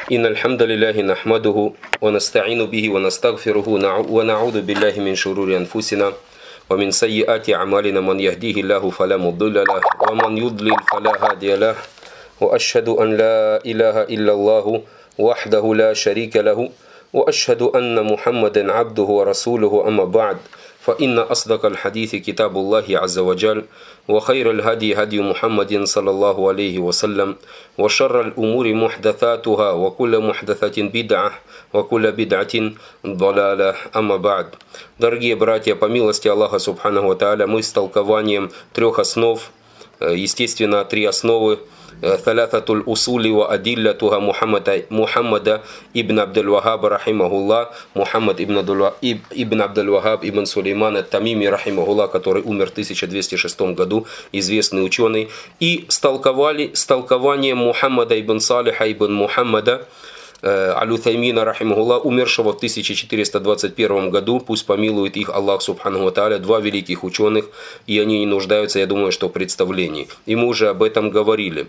إن الحمد لله نحمده ونستعين به ونستغفره ونعوذ بالله من شرور أنفسنا ومن سيئات أعمالنا من يهديه الله فلا مضل له ومن يضلل فلا هادي له وأشهد أن لا إله إلا الله وحده لا شريك له وأشهد أن محمدا عبده ورسوله أما بعد فإن أصدق الحديث كتاب الله عز وجل وخير الهدي هدي محمد صلى الله عليه وسلم وشر الأمور محدثاتها وكل محدثة بدعة وكل بدعة ضلالة أما بعد. Дорогие братья, по милости Аллаха Субханаху ва Тааля, мы с толкованием трех основ, естественно, три основы, ثلاثة الأصول وأدلتها محمد ابن عبد الوهاب رحمه الله, Мухаммад ибн Абдул Вахаб ибн Сулейман ат-Тамими рахимахуллах, который умер в 1206 году, известный ученый, и с толкованием Мухаммада ибн Салиха ибн Мухаммада Аль-Утаймина рахимахуллах, умершего в 1421 году, пусть помилует их Аллах Субханаху ва Тааля, два великих ученых, и они не нуждаются, я думаю, что в представлении. И мы уже об этом говорили.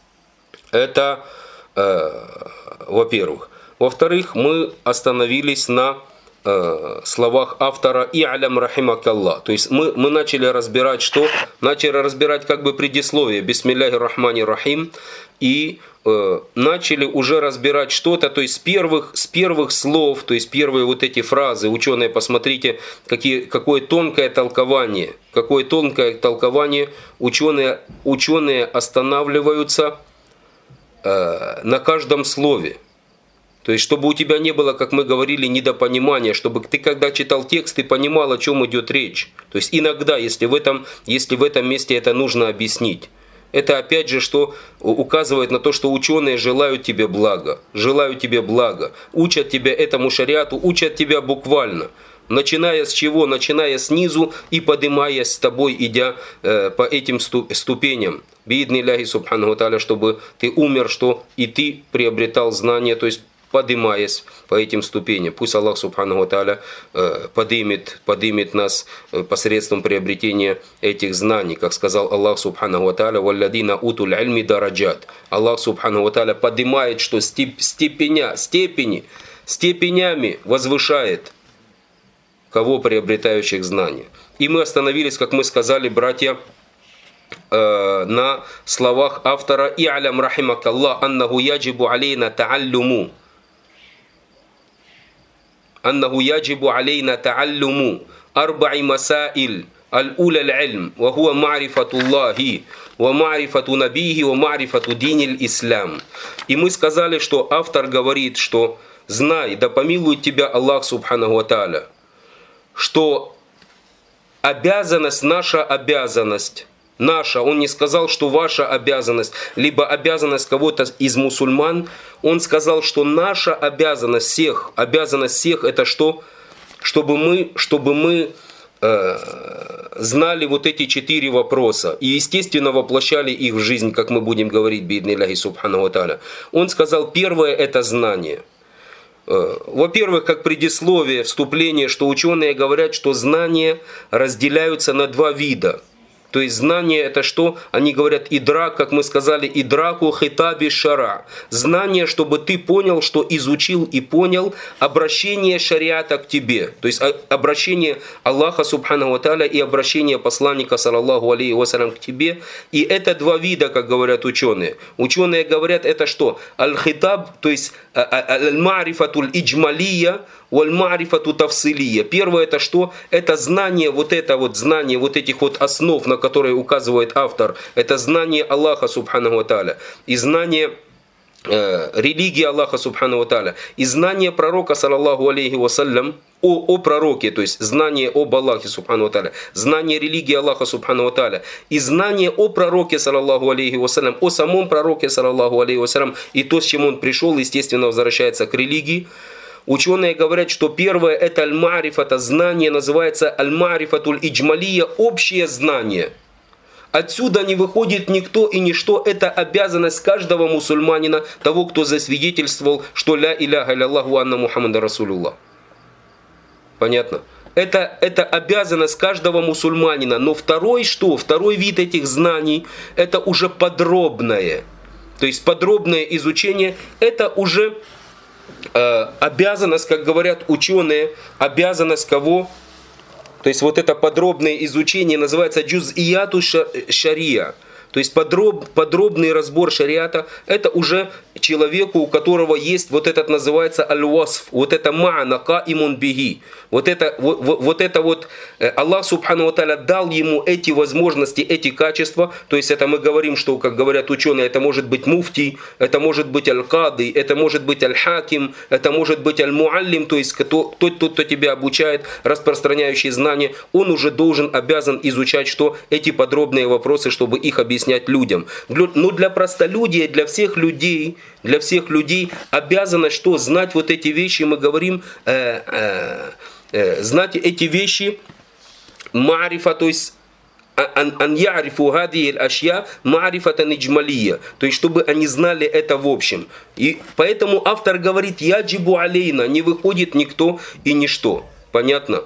Это, во-первых. Во-вторых, мы остановились на словах автора «И'алям рахимакаллах». То есть мы начали разбирать что? Начали разбирать как бы предисловие «Бисмилляхи рахмани рахим» и начали уже разбирать что-то, то есть с первых слов, то есть первые вот эти фразы. Ученые, посмотрите, какое тонкое толкование. Какое тонкое толкование. Ученые останавливаются на каждом слове. То есть, чтобы у тебя не было, как мы говорили, недопонимания, чтобы ты, когда читал текст, ты понимал, о чем идет речь. То есть, иногда, если в этом месте это нужно объяснить. Это опять же, что указывает на то, что ученые желают тебе блага. Желают тебе блага. Учат тебя этому шариату, учат тебя буквально. Начиная с чего? Начиная снизу и поднимаясь с тобой, идя по этим ступеням. Бииднилляхи субханаху ва тааля, чтобы ты умер, что и ты приобретал знания, то есть поднимаясь по этим ступеням. Пусть Аллах Субханаху ва Тааля поднимет нас посредством приобретения этих знаний. Как сказал Аллах Субханаху ва Тааля: «Валладина утуль ильми дараджат». Аллах Субханаху ва Тааля поднимает, что степенями возвышает кого приобретающих знания. И мы остановились, как мы сказали, братья, на словах автора «И'алям рахимакаллах аннаху яджибу алейна та'аллуму». أنه يجب علينا تعلم 4 مسائل الأولى العلم وهو معرفة الله ومعرفة نبيه ومعرفة دين الإسلام. И мы сказали, что автор говорит, что знай, да помилует тебя Аллах Субханаху ва Тааля, что наша обязанность, он не сказал, что ваша обязанность, либо обязанность кого-то из мусульман. Он сказал, что наша обязанность всех это что? Чтобы мы знали вот эти 4 вопроса и, естественно, воплощали их в жизнь, как мы будем говорить, бииднилляхи субханаху ва тааля. Он сказал, первое это знание. Во-первых, как предисловие, вступление, что ученые говорят, что знания разделяются на 2 вида. То есть знание это что? Они говорят идрак, как мы сказали, идраку хитаби шара. Знание, чтобы ты понял, что изучил и понял обращение шариата к тебе. То есть обращение Аллаха Субханаху ва Тааля и обращение посланника саллаллаху алейхи вассалям к тебе. И это 2 вида, как говорят ученые. Ученые говорят это что? Аль-хитаб, то есть аль-ма'рифатуль иджмалия, валь-ма'рифату тавсилия. Первое это что? Это знание, знание вот этих вот основ, на которые указывает автор. Это знание Аллаха Субханаху ва Тааля. И знание религии Аллаха Субханаху ва Тааля. И знание пророка саллаллаху алейхи вассалям о пророке, то есть знание об Аллахе Субханаху ва Тааля. Знание религии Аллаха Субханаху ва Тааля. И знание о пророке саллаллаху алейхи вассалям, о самом пророке саллаллаху алейхи вассалям. И то, с чем он пришел, естественно, возвращается к религии. Ученые говорят, что первое это аль-ма'рифата, знание называется аль-ма'рифатуль иджмалия, общее знание. Отсюда не выходит никто и ничто, это обязанность каждого мусульманина, того, кто засвидетельствовал, что ля иляха илляллаху анна Мухаммада Расулуллах. Понятно? Это обязанность каждого мусульманина. Но второй вид этих знаний, это уже подробное. То есть подробное изучение – это уже обязанность, как говорят ученые, обязанность кого? То есть вот это подробное изучение называется джуз'ияту шария. То есть подробный разбор шариата – это уже человеку, у которого есть вот этот называется аль-васф, вот это ма'на каимун биги. Вот это Аллах Субхану ва Тааля дал ему эти возможности, эти качества. То есть это мы говорим, что, как говорят ученые, это может быть муфти, это может быть аль-кады, это может быть аль-хаким, это может быть аль-муаллим, то есть тот, кто тебя обучает, распространяющий знания, он уже обязан изучать что? Эти подробные вопросы, чтобы их объяснять людям. Но для простолюдия, для всех людей обязано что? Знать вот эти вещи, мы говорим, знать эти вещи, ма'рифа, то есть ан ярифу гади ашья ма'рифатан иджмалия, то есть чтобы они знали это в общем. И поэтому автор говорит яджибу алейна, не выходит никто и ничто. Понятно?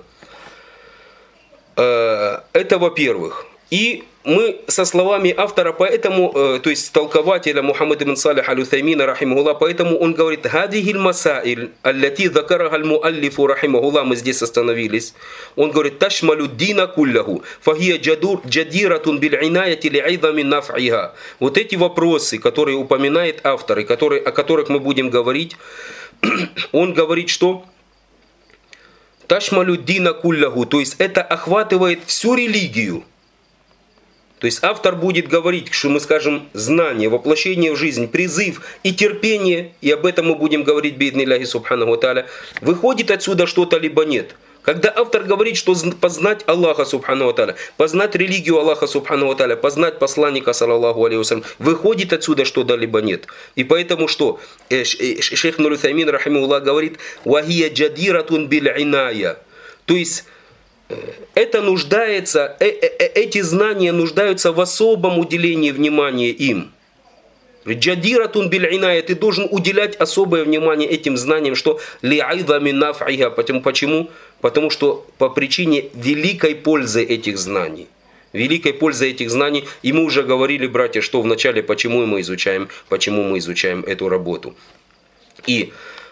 Это во-первых. И мы со словами автора, поэтому, то есть толкователя Мухаммад ибн Салих аль-Уthаймина, рахимахуллах, поэтому он говорит, «Хадихиль масаиль, аллати закараха аль-муаллифу, рахимахуллах», мы здесь остановились. Он говорит, «Ташмалю дина куллаху, фахия джадиратун биль-инаяти ли'айдами наф'иха». Вот эти вопросы, которые упоминает автор, и о которых мы будем говорить, он говорит, что «Ташмалю дина куллаху», то есть это охватывает всю религию. То есть автор будет говорить, что мы скажем знание, воплощение в жизнь, призыв и терпение, и об этом мы будем говорить бииднилляхи субханаху ва тааля, выходит отсюда что-то либо нет. Когда автор говорит, что познать Аллаха субханаху ва тааля, познать религию Аллаха субханаху ва тааля, познать посланника саллаллаху алейхи вассалям, выходит отсюда что-то либо нет. И поэтому что? Шейх Ибн Уthаймин рахимахуллах говорит, «Вахия джадиратун биль-иная». То есть это нуждается, эти знания нуждаются в особом уделении внимания им. Джадиратун биль-иная, ты должен уделять особое внимание этим знаниям, что ли'айдами наф'иха. Почему? Потому что по причине великой пользы этих знаний. Великой пользы этих знаний. И мы уже говорили, братья, что вначале, почему мы изучаем эту работу. И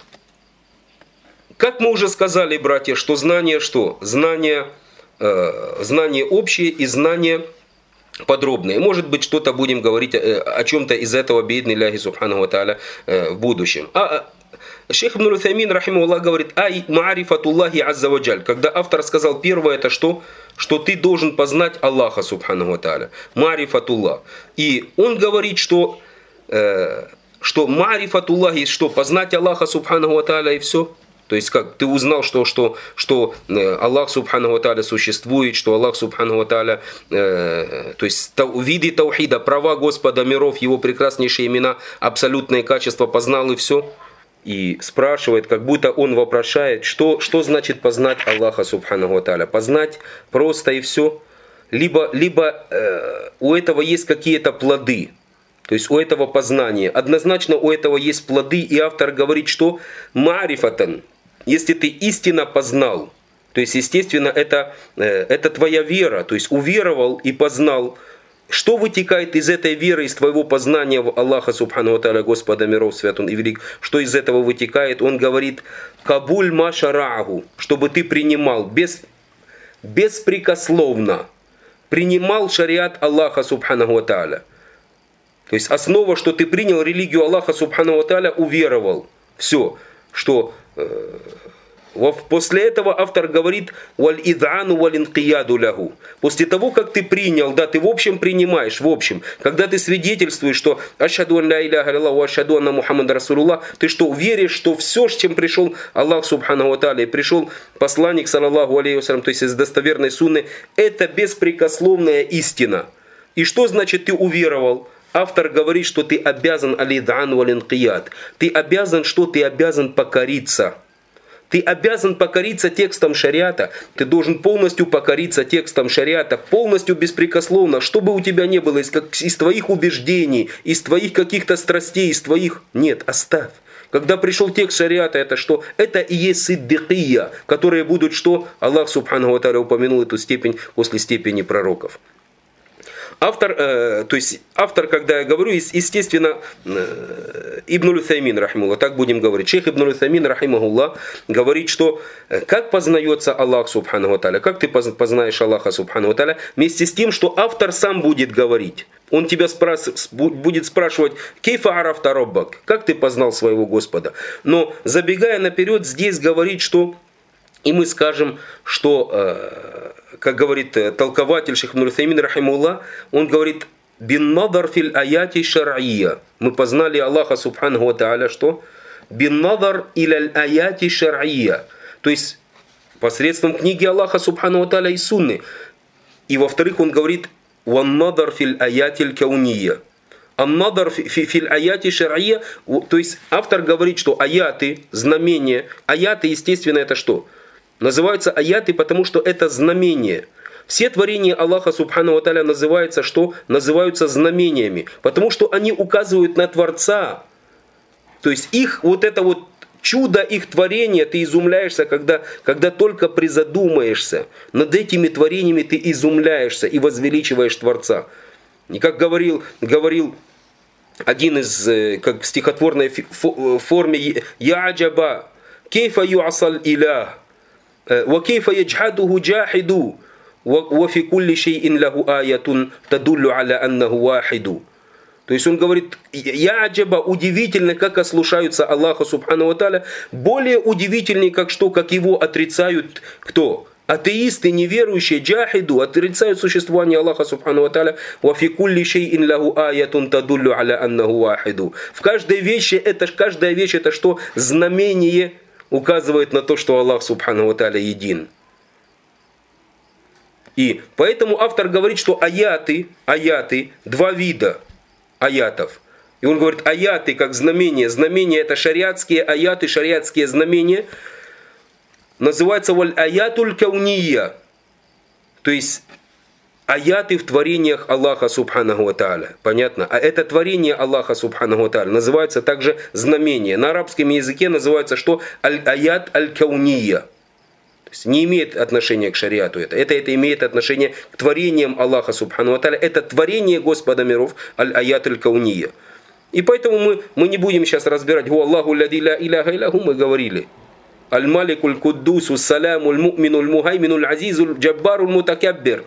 как мы уже сказали, братья, что знание что? Знание общее и знание подробные. Может быть, что-то будем говорить о чем-то из этого бииднилляхи субханаху ва тааля в будущем. Шейх Ибн Уthаймин рахимахуллах говорит, ай ма'рифатуллахи азза ва джаль. Когда автор сказал первое, это что? Что ты должен познать Аллаха субханаху ва тааля. Ма'рифатуллах. И он говорит, что ма'рифатуллахи, что познать Аллаха субханаху ва тааля и все. То есть как ты узнал, что Аллах субханаху ва тааля существует, что Аллах субханаху ва тааля, то есть виды таухида, права Господа миров, его прекраснейшие имена, абсолютные качества познал и все. И спрашивает, как будто он вопрошает, что значит познать Аллаха субханаху ва тааля. Познать просто и все. Либо у этого есть какие-то плоды. То есть у этого познания. Однозначно у этого есть плоды. И автор говорит, что ма'рифатан, если ты истинно познал, то есть, естественно, это твоя вера, то есть уверовал и познал. Что вытекает из этой веры, из твоего познания в Аллаха субхану ва тааля, Господа миров, свят Он и велик? Что из этого вытекает? Он говорит, кабуль ма шараагу, чтобы ты принимал беспрекословно, принимал шариат Аллаха субхану ва тааля. То есть основа, что ты принял религию Аллаха субхану ва тааля, уверовал. Все, что после этого автор говорит «Валь-ид'ану валь-инқияду лягу». После того, как ты принял, да, ты в общем принимаешь, в общем. Когда ты свидетельствуешь, что «Ашхаду ан ля иляха илlallah ва ашхаду анна Мухаммада расулуллах», ты что, веришь, что все, с чем пришел Аллах субхану ва тааля, пришел посланник, саллаллаху алейхи вассалям, то есть из достоверной сунны, это беспрекословная истина. И что значит ты уверовал? Автор говорит, что ты обязан аль-ид'ан валь-инқияд. Ты обязан что? Ты обязан покориться. Ты обязан покориться текстам шариата. Ты должен полностью покориться текстам шариата, полностью беспрекословно, что бы у тебя не было, из твоих убеждений, из твоих каких-то страстей, из твоих... Нет, оставь. Когда пришел текст шариата, это что? Это и есть сиддикия, которые будут что? Аллах субхану ва тааля упомянул эту степень после степени пророков. Автор, когда я говорю, естественно, Ибн Уthаймин, рахимуллах, так будем говорить. Шейх Ибн Уthаймин, рахимахуллах, говорит, что как познается Аллах, субхану ва тааля, как ты познаешь Аллаха, субхану ва тааля, вместе с тем, что автор сам будет говорить. Он тебя будет спрашивать, «Кейфа арафта роббак?» Как ты познал своего Господа? Но, забегая наперед, здесь говорит, что, и мы скажем, что, как говорит толкователь Шейх Ибн Уthаймин, рахимахуллах, он говорит, «Бин надар фил аяти шар'ия». Мы познали Аллаха, субхану ва тааля, что? «Бин надар иляль аяти шар'ия». То есть, посредством книги Аллаха, субхану ва тааля, и сунны. И во-вторых, он говорит, «Ван-надар фил аятиль кауния». «Ан-надар фил аяти шар'ия». То есть, автор говорит, что аяты, знамения. Аяты, естественно, это что? Называются аяты, потому что это знамения. Все творения Аллаха, субхану ва тааля, называются что? Называются знамениями. Потому что они указывают на Творца. То есть, их вот это вот чудо их творения, ты изумляешься, когда только призадумаешься. Над этими творениями ты изумляешься и возвеличиваешь Творца. И как говорил один из, как в стихотворной форме, «Я аджаба, кейфа юасал илях, ва кейфа яджхадуху джахиду, ва фи кулли шейин лаху аятун тадуллю аля аннаху вахиду». То есть он говорит, «Я аджаба, удивительно, как ослушаются Аллаха, субхану ва тааля, более удивительнее, как его отрицают кто? Атеисты, неверующие, джахиду, отрицают существование Аллаха, субхану ва тааля, ва фи кулли шейин лаху аятун тадуллю аля аннаху вахиду». В каждой вещи, каждая вещь это что? Знамение указывает на то, что Аллах, субхану ва тааля, един. И поэтому автор говорит, что аяты, два вида аятов. И он говорит, аяты как знамения. Знамения это шариатские аяты, шариатские знамения. Называется валь аятуль кауния. То есть аяты в творениях Аллаха, субханаху ва тааля. Понятно? А это творение Аллаха, субханаху ва тааля, называется также знамение. На арабском языке называется что? Аль-аят аль-кауния. То есть не имеет отношения к шариату это. Это имеет отношение к творениям Аллаха, субхану ва тааля. Это творение Господа миров, аль-аят аль-кауния. И поэтому мы не будем сейчас разбирать, «Гу Аллаху лади ла иляха илляху», мы говорили. «Аль-маликуль куддусу, салямуль му'минуль мухайминуль азизуль джаббаруль мутакаббир».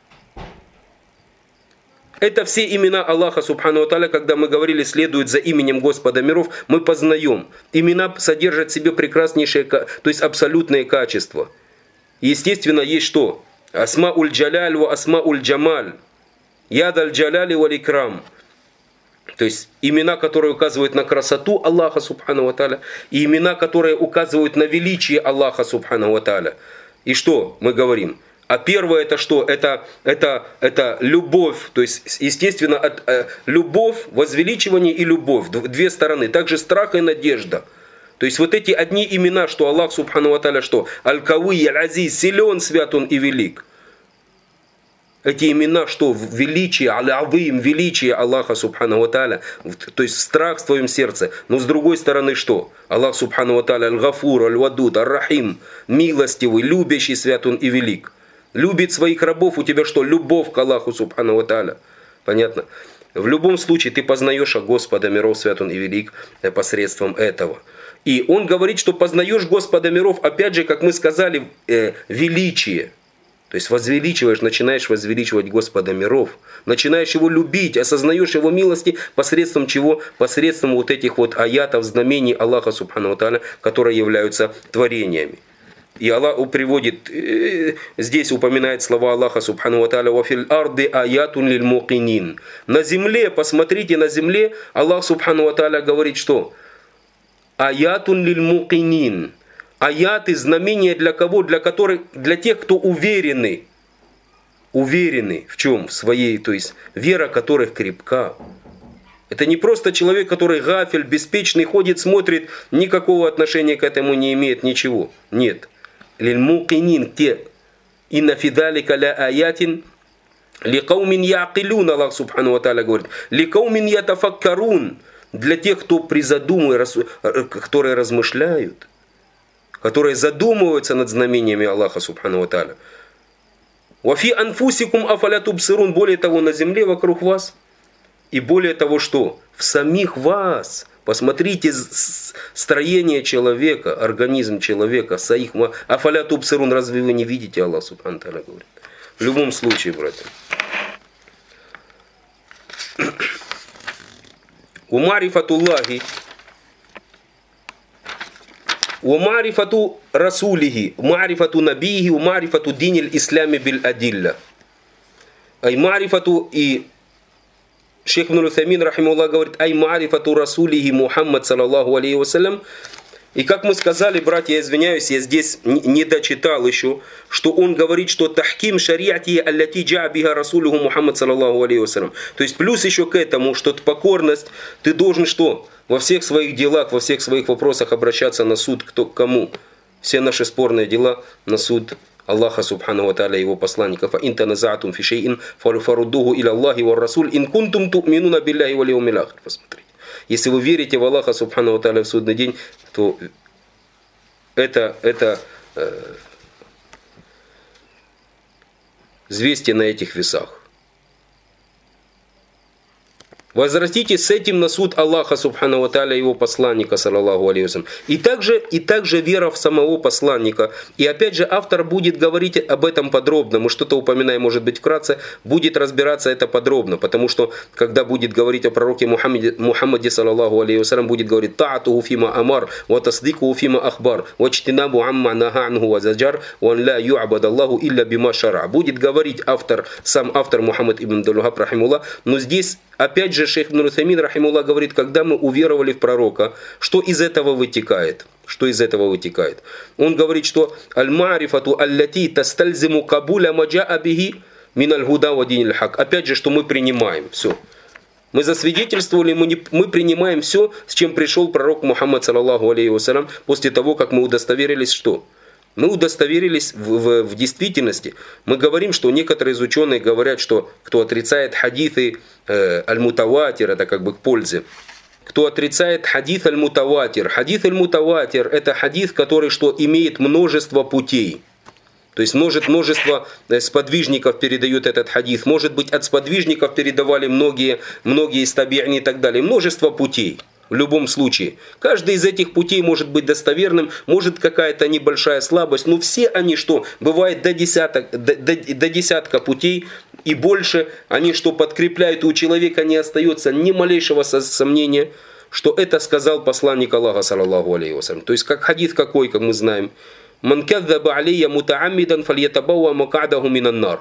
Это все имена Аллаха, субхану ва тааля, когда мы говорили, следуют за именем Господа миров, мы познаем. Имена содержат в себе прекраснейшие, то есть абсолютные качества. Естественно, есть что? Асмауль джаляль ва асмауль джамаль. Ядаль джаляли валь икрам. То есть имена, которые указывают на красоту Аллаха, субхану ва тааля, и имена, которые указывают на величие Аллаха, субхану ва тааля. И что мы говорим? А первое это что? Это любовь. То есть, естественно, любовь, возвеличивание и любовь. Две стороны. Также страх и надежда. То есть вот эти одни имена, что Аллах, субхану ва тааля, что? Аль-Кауи, Аль-Азиз, силен, свят он и велик. Эти имена, что? Величие, Аль-Авим, величие Аллаха, субхану ва тааля. То есть страх в твоем сердце. Но с другой стороны что? Аллах, субхану ва тааля, Аль-Гафур, Аль-Вадуд, Ар-Рахим, милостивый, любящий, свят он и велик. Любит своих рабов, у тебя что? Любовь к Аллаху, субхану ва тааля. Понятно? В любом случае ты познаешь Господа миров, свят он и велик, посредством этого. И он говорит, что познаешь Господа миров, опять же, как мы сказали, величие. То есть возвеличиваешь, начинаешь возвеличивать Господа миров. Начинаешь его любить, осознаешь его милости посредством чего? Посредством вот этих вот аятов, знамений Аллаха, субхану ва тааля, которые являются творениями. И Аллах приводит, здесь упоминает слова Аллаха, субхану ва тааля, «Ва фил арды аятун лиль мукинин». На земле, посмотрите, на земле, Аллах, субхану ва тааля, говорит, что? Аятун лиль мукинин. Аяты, знамения для кого? Для тех, кто уверены. Уверены в чем? В своей, то есть вера которых крепка. Это не просто человек, который гафель, беспечный, ходит, смотрит, никакого отношения к этому не имеет, ничего. Нет. Лиль-мукинин, те, инна фидалика ля аятин, ликаумин яакилун, Аллах субхану ва тааля говорит, ликаумин ятафаккарун, для тех, кто призадумывает, которые размышляют, которые задумываются над знамениями Аллаха субхану ва тааля. Вафи анфусикум афаля тубсирун. Более того, на земле вокруг вас. И более того, что? В самих вас. Посмотрите строение человека, организм человека. Афаля тубсирун. Разве вы не видите? Аллах субхану тааля говорит. В любом случае, братья. Умарифатуллахи. Умарифату расулихи. Умарифату набихи. Умарифату диниль ислями биль адилля. Ай марифату и... Шейх Ибн Утаймин, рахимахуллах, говорит, ай марифату расулихи Мухаммад, саллаллаху алейхи вассалям. И как мы сказали, братья, я извиняюсь, я здесь не дочитал еще, что он говорит, что тахким шариати аллати джа биха расулуху Мухаммад, саллаллаху алейхи вассалям. То есть плюс еще к этому, что покорность, ты должен что? Во всех своих делах, во всех своих вопросах обращаться на суд к кому? Все наши спорные дела на суд Аллаха субхану ва тааля, его посланников. Ин таназа'тум фи шей'ин фаруддуху иля Аллахи ва расуль ин кунтум ту'минуна билляхи вал яумил ахир. Посмотрите. Если вы верите в Аллаха субхану ва тааля в судный день, то это взвесьте на этих весах. Возвратите с этим на суд Аллаха субхану ва тааля, его посланника, саллаллаху алейхи вассалям. И также вера в самого посланника. И опять же автор будет говорить об этом подробно. Мы что-то упоминаем, может быть, вкратце. Будет разбираться это подробно. Потому что, когда будет говорить о пророке Мухаммаде, саллаллаху алейхи вассалям, будет говорить «Та'атуху фима амар, ва тасдикуху фима ахбар, ва чтинабу амма наханху ва заджар, ва ан ла ю'абад Аллаху илля бима шара». Будет говорить сам автор Мухаммад ибн Абдул-Ваххаб, рахимуллах. Но здесь опять же, шейх Ибн Утаймин, рахимуллах, говорит, когда мы уверовали в пророка, что из этого вытекает? Что из этого вытекает? Он говорит, что «Аль-марифату аллати тастальзиму кабуля маджа'a бихи мин аль-худа ва диниль хак». Опять же, что мы принимаем. Все. Мы засвидетельствовали, мы принимаем все, с чем пришел пророк Мухаммад, саллаллаху алейхи вассалям, после того, как мы удостоверились, что? Мы удостоверились в действительности. Мы говорим, что некоторые из ученых говорят, что кто отрицает хадисы аль-мутаватир, это как бы к пользе. Кто отрицает хадис аль-мутаватир. Хадис аль-мутаватир это хадис, который что имеет множество путей. То есть множество сподвижников передают этот хадис. Может быть, от сподвижников передавали многие из таби'ин и так далее. Множество путей. В любом случае. Каждый из этих путей может быть достоверным, может какая-то небольшая слабость, но все они что? Бывает до десятка путей и больше. Они что подкрепляют, у человека не остается ни малейшего сомнения, что это сказал посланник Аллаха, саллаллаху алейхи вассалям. То есть как хадис какой, как мы знаем. «Ман кадзаба алейя мутааммидан фальятабауа макадаху минан нар».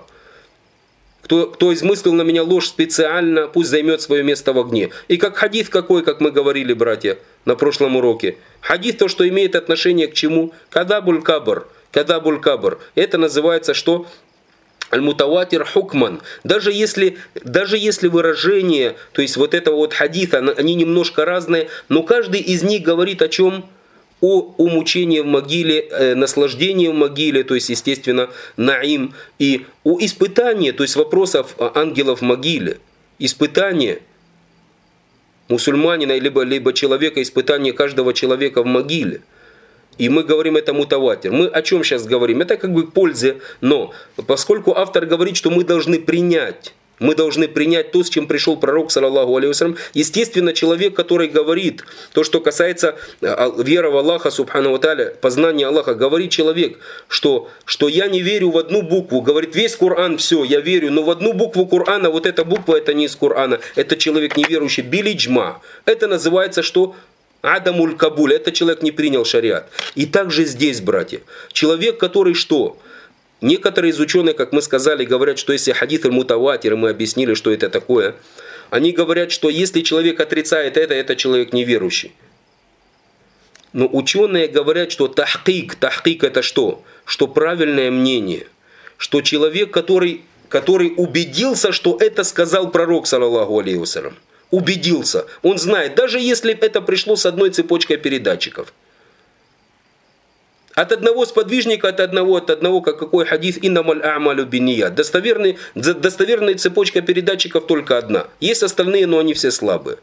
Кто измыслил на меня ложь специально, пусть займет свое место в огне. И как хадис какой, как мы говорили, братья, на прошлом уроке. Хадис то, что имеет отношение к чему? Кадабуль кабр. Кадабуль кабр. Это называется что? Аль-мутаватир хукман. Даже если выражения, то есть вот этого вот хадиса, они немножко разные, но каждый из них говорит о чем? О мучении в могиле, наслаждении в могиле, то есть, естественно, наим, и о испытании, то есть вопросов ангелов в могиле, испытание мусульманина либо человека, испытание каждого человека в могиле. И мы говорим это мутаватир. Мы о чем сейчас говорим? Это как бы к пользе, но поскольку автор говорит, что мы должны принять то, с чем пришел пророк, саллаллаху алейхи вассалям. Естественно, человек, который говорит то, что касается веры в Аллаха, субхану ва тааля, познания Аллаха, говорит человек, что я не верю в одну букву. Говорит, весь Коран, все, я верю, но в одну букву Корана, вот эта буква, это не из Корана, это человек неверующий, билиджма. Это называется что? Адамуль кабуль, это человек не принял шариат. И также здесь, братья, человек, который что? Некоторые из ученых, как мы сказали, говорят, что если хадис аль-мутаватир, мы объяснили, что это такое, они говорят, что если человек отрицает это человек неверующий. Но ученые говорят, что тахкик это что? Что правильное мнение. Что человек, который убедился, что это сказал пророк, саллаллаху алейхи вассалям. Убедился. Он знает, даже если это пришло с одной цепочкой передатчиков. От одного сподвижника, от одного, как какой хадис, иннамаль а'малю бинният. Достоверная цепочка передатчиков только одна. Есть остальные, но они все слабые.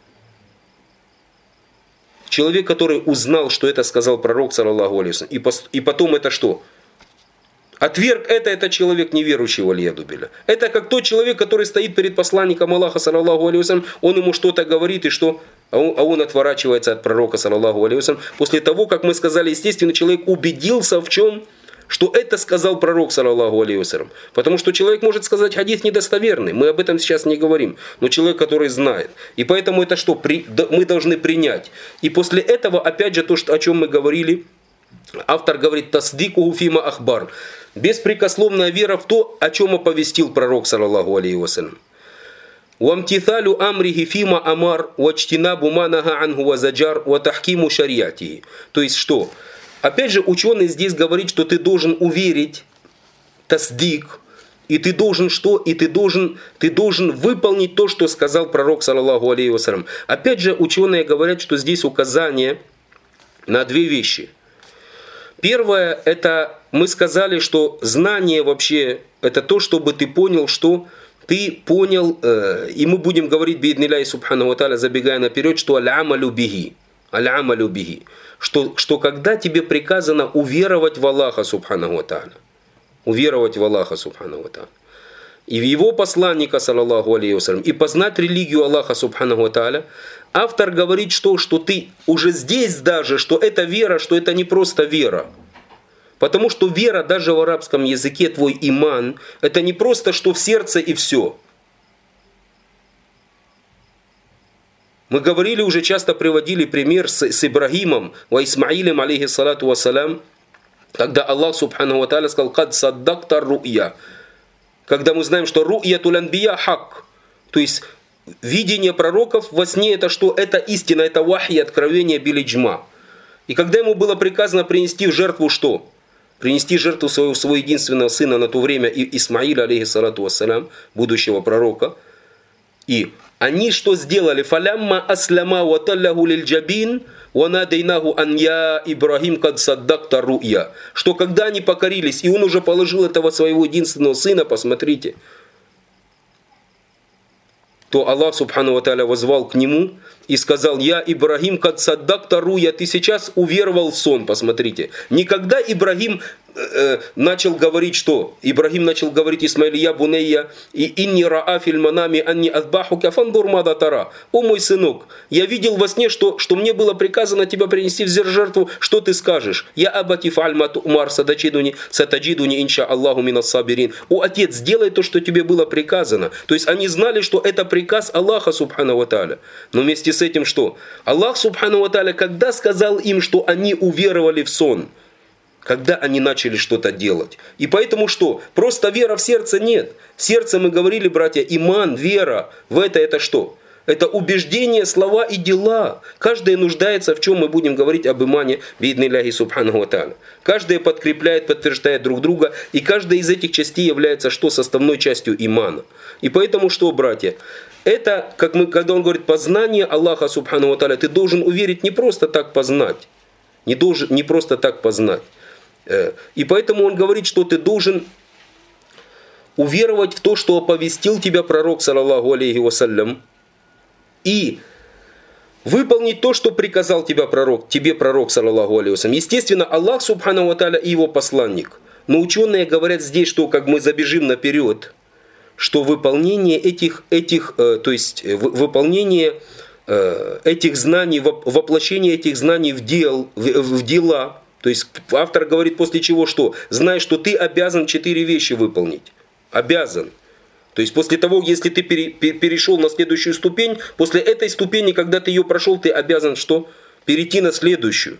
Человек, который узнал, что это сказал пророк, саллаллаху алейхи вассалям, и потом это что? Отверг это человек неверующий, вальяду билля. Это как тот человек, который стоит перед посланником Аллаха, саллаллаху алейхи вассалям, он ему что-то говорит, и что? А он отворачивается от пророка, саллаллаху алейхи вассалям, после того, как мы сказали, естественно, человек убедился в чем? Что это сказал пророк, саллаллаху алейхи вассалям. Потому что человек может сказать хадис недостоверный, мы об этом сейчас не говорим, но человек, который знает. И поэтому это что? Мы должны принять. И после этого, опять же, то, о чем мы говорили, автор говорит, тасдикуху фима ахбар. Беспрекословная вера в то, о чем оповестил пророк, саллаллаху алейхи вассалям. Уамтиталю амрихи фима амар, уачтинабу манага анху вазаджар, уатахкиму шариатихи. То есть что? Опять же, ученый здесь говорит, что ты должен уверить, тасдик, и ты должен что? И ты должен выполнить то, что сказал пророк, саллаллаху алейхи вассалям. Опять же, ученые говорят, что здесь указание на две вещи. Первое, это мы сказали, что знание вообще, это то, чтобы ты понял, что ты понял, и мы будем говорить, бииднилляхи субхану ва тааля, забегая наперед, что аль-амалю бихи, что когда тебе приказано уверовать в Аллаха субхану ва тааля, уверовать в Аллаха субхану ва тааля, и в его посланника, саллаллаху алейхи вассалям, и познать религию Аллаха субхану ва тааля, автор говорит, что ты уже здесь даже, что это вера, что это не просто вера. Потому что вера даже в арабском языке, твой иман, это не просто что в сердце и все. Мы говорили, уже часто приводили пример с Ибрагимом, ва Исмаилем, алейхиссалату вассалям, когда Аллах субхану ва тааля сказал, «Кад саддакта ру'я». Когда мы знаем, что ру'ятуль анбия хак, то есть видение пророков во сне это что? Это истина, это вахи, откровение билиджма. И когда ему было приказано принести в жертву что? Принести жертву своего единственного сына на то время, Исмаиля, алейхиссалату вассалям, будущего пророка. И они что сделали? «Фалямма асляма ва таллаху лиль-джабин, ва надейнаху ан я Ибрагим кад саддакта ру'я». Что когда они покорились, и он уже положил этого своего единственного сына, посмотрите, то Аллах субхану ва тааля возвал к нему и сказал, «Я Ибрагим кад саддакта ру'я», ты сейчас уверовал в сон, посмотрите. Никогда Ибрагим начал говорить что? Ибрагим начал говорить Исмаиль, «Я бунейя, и инни раа фил манами анни азбахука фандур мада тара». О мой сынок, я видел во сне, что мне было приказано тебя принести в жертву, что ты скажешь? «Я абати фа'аль ма ту'мар сатаджидуни инша Аллаху минас сабирин». О отец, сделай то, что тебе было приказано. То есть они знали, что это приказ Аллаха субхану ва тааля. Но вместе с этим что? Аллах субхану ва тааля, когда сказал им, что они уверовали в сон? Когда они начали что-то делать. И поэтому что? Просто вера в сердце нет. Сердце, мы говорили, братья, иман, вера. В это что? Это убеждение, слова и дела. Каждый нуждается, в чем мы будем говорить об имане, бииднилляхи субхану ва тааля. Каждый подкрепляет, подтверждает друг друга. И каждая из этих частей является что? Составной частью имана. И поэтому что, братья? Это, когда он говорит, познание Аллаха субхану ва тааля, ты должен уверить не просто так познать. Не просто так познать. И поэтому он говорит, что ты должен уверовать в то, что оповестил тебя пророк, саллаллаху алейхи вассалям, и выполнить то, что приказал тебе пророк, саллаллаху алейхи вассалям. Естественно, Аллах субхану ва тааля и его посланник. Но ученые говорят здесь, что как мы забежим наперед, что выполнение этих знаний, воплощение этих знаний в дела. То есть автор говорит после чего что? Знай, что ты обязан 4 вещи выполнить. Обязан. То есть после того, если ты перешел на следующую ступень, после этой ступени, когда ты ее прошел, ты обязан что? Перейти на следующую.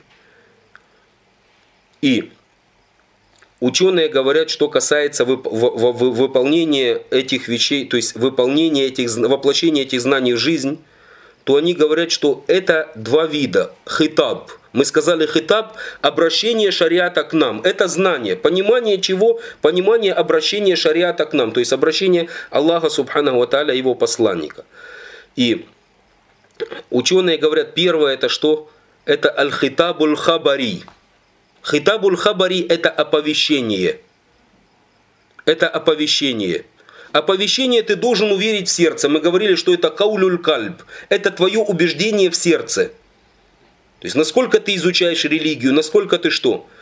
И ученые говорят, что касается выполнения этих вещей, то есть воплощения этих знаний в жизнь, то они говорят, что это 2 вида. Хитаб. Мы сказали хитаб, обращение шариата к нам. Это знание. Понимание чего? Понимание обращения шариата к нам. То есть обращение Аллаха субхану ва тааля, его посланника. И ученые говорят, первое это что? Это аль-хитабуль хабари. Хитабуль хабари это оповещение. Это оповещение. Оповещение ты должен уверить в сердце. Мы говорили, что это каулюль кальб. Это твое убеждение в сердце. То есть, насколько ты изучаешь религию, насколько ты что?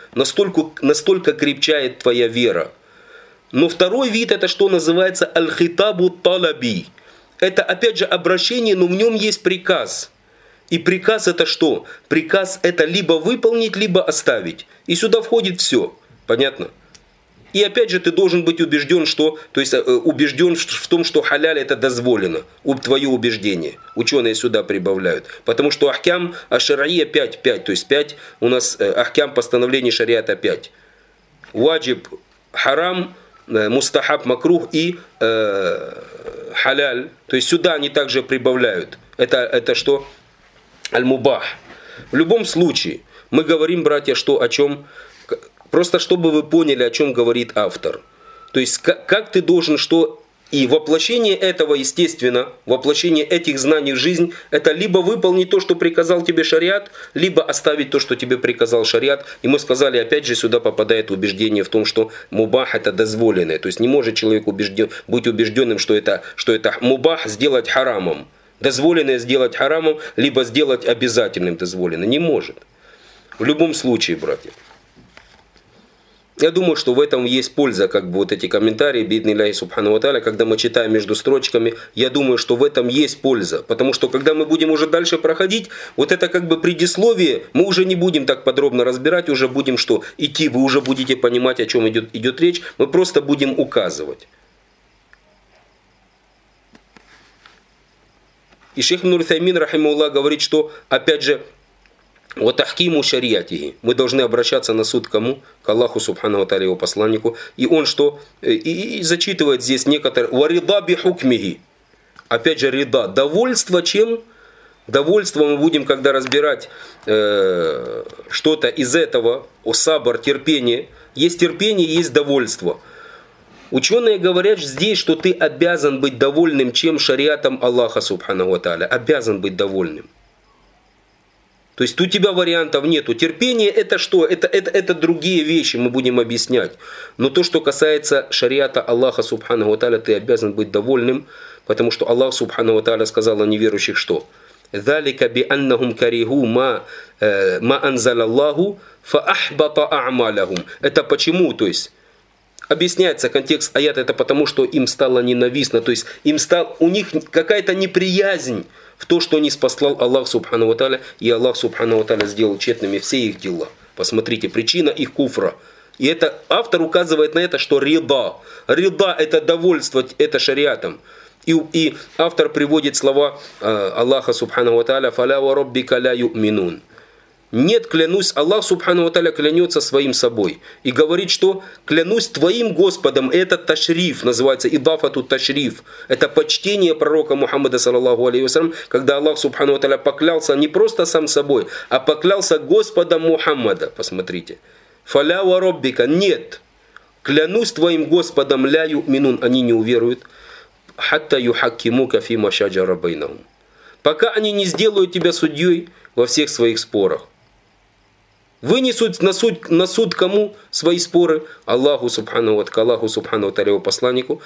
настолько крепчает твоя вера. Но второй вид, это что называется аль-хитабу талаби. Это опять же обращение, но в нем есть приказ. И приказ это что? Приказ это либо выполнить, либо оставить. И сюда входит все. Понятно? И опять же ты должен быть убежден, убежден в том, что халяль это дозволено. Твое убеждение. Ученые сюда прибавляют. Потому что ахкям аш-шар'ия 5. То есть 5 у нас ахкям постановлений шариата 5. Ваджиб, харам, мустахаб, макрух и халяль. То есть сюда они также прибавляют. Это что? Аль-мубах. В любом случае, мы говорим, братья, что о чем? Просто чтобы вы поняли, о чем говорит автор. То есть, как ты должен, что... И воплощение этого, естественно, воплощение этих знаний в жизнь, это либо выполнить то, что приказал тебе шариат, либо оставить то, что тебе приказал шариат. И мы сказали, опять же, сюда попадает убеждение в том, что мубах это дозволенное. То есть, не может человек быть убежденным, что это мубах сделать харамом. Дозволенное сделать харамом, либо сделать обязательным дозволено. Не может. В любом случае, братья. Я думаю, что в этом есть польза, вот эти комментарии, биднилляхи субхану ва тааля, когда мы читаем между строчками, я думаю, что в этом есть польза. Потому что, когда мы будем уже дальше проходить, вот это предисловие, мы уже не будем так подробно разбирать, уже будем идти, вы уже будете понимать, о чем идет речь, мы просто будем указывать. И шейх Ибн Утаймин, рахимахуллах, говорит, что, опять же, вот ахкиму шариатихи. Мы должны обращаться на суд кому? К Аллаху субхану ва тааля, его посланнику. И он что? И зачитывает здесь некоторые. Варида би хукмихи. Опять же, рида. Довольство чем? Довольство мы будем, когда разбирать что-то из этого. Сабр, терпение. Есть терпение, есть довольство. Ученые говорят здесь, что ты обязан быть довольным чем шариатом Аллаха субхану ва тааля. Обязан быть довольным. То есть у тебя вариантов нету. Терпение это что? Это другие вещи, мы будем объяснять. Но то, что касается шариата Аллаха субхану ва тааля, ты обязан быть довольным, потому что Аллах субхану ва тааля сказал о неверующих что? ذَلِكَ بِأَنَّهُمْ كَرِهُوا مَا أَنزَلَ اللَّهُ فَأَحْبَطَ أَعْمَالَهُم. Это почему? То есть объясняется контекст аята, это потому, что им стало ненавистно. То есть у них какая-то неприязнь в то, что не спаслал Аллах субхану ва тааля, и Аллах субхану ва тааля сделал тщетными все их дела. Посмотрите, причина их куфра. И это автор указывает на это, что рида. Рида это довольство, это шариатом. И автор приводит слова Аллаха субхану ва тааля: «Фаля ва раббика ля ю'минун». Нет, клянусь, Аллах субхану ва тааля клянется своим собой. И говорит, что клянусь твоим Господом. Это ташриф, называется идафату ташриф. Это почтение пророка Мухаммада саллаллаху алейхи вассалям, когда Аллах субхану ва тааля поклялся не просто сам собой, а поклялся Господом Мухаммада. Посмотрите. Фаля ва раббика. Нет. Клянусь твоим Господом, ля ю'минун. Они не уверуют. Хатта юхаккимука фима шаджара байнахум. Пока они не сделают тебя судьей во всех своих спорах. Вынесут на суд кому свои споры? Аллаху субхану ва тааля, его посланнику.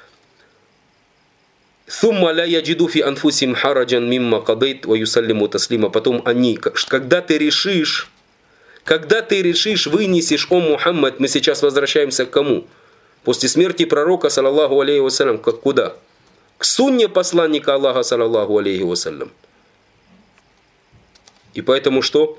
Thumma la yajidu fi anfusihim harajan mimma qadayt wa yusallimu taslima. Потом они, когда ты решишь, вынесешь, о Мухаммад, мы сейчас возвращаемся к кому? После смерти пророка, саллаллаху алейхи вассалям, куда? К сунне посланника Аллаха, саллаллаху алейхи вассалям. И поэтому что?